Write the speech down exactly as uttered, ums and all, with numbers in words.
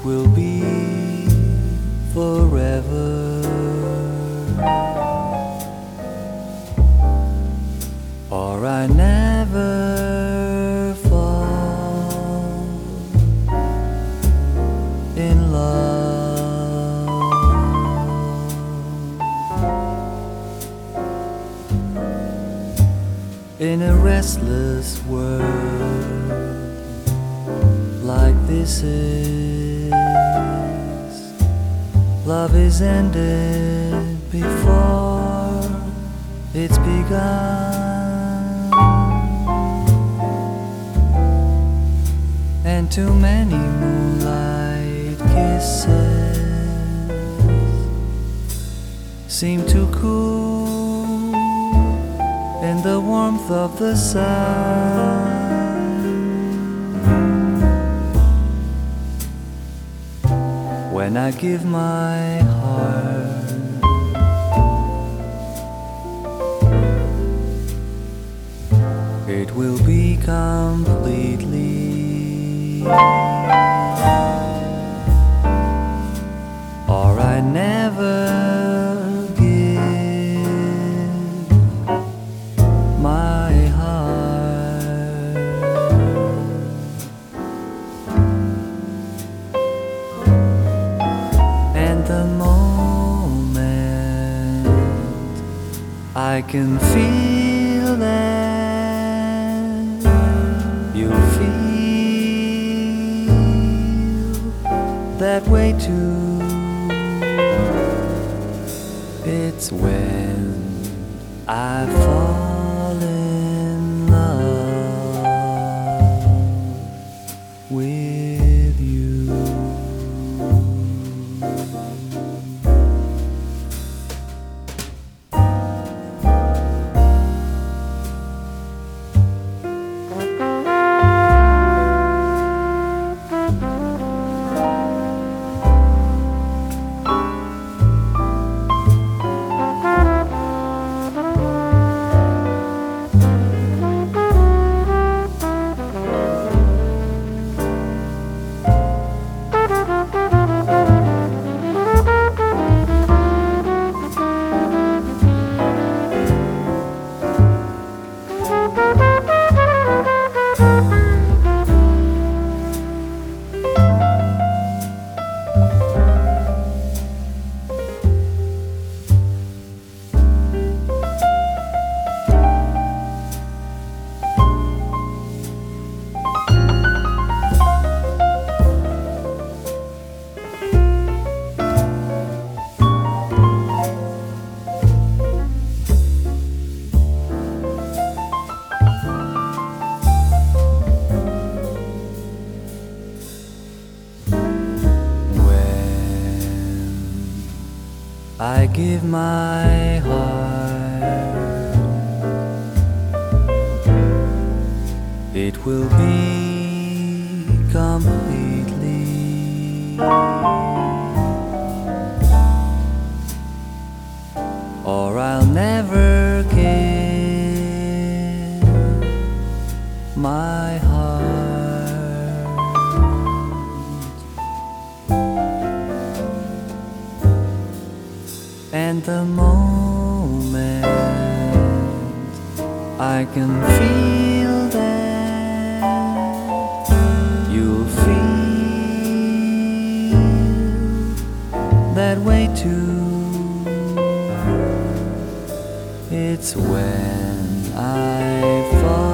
will be forever, or I never fall in love. In a restless world like this is, love is ended before it's begun, and too many moonlight kisses seem to cool in the warmth of the sun. When I give my heart, it will be completely, or I never give my heart. And the moment I can feel that you feel that way too, it's when I fall in love with you. I give my heart, it will be completely, or I'll never give my heart. And the moment I can feel that you'll feel that way too, it's when I fall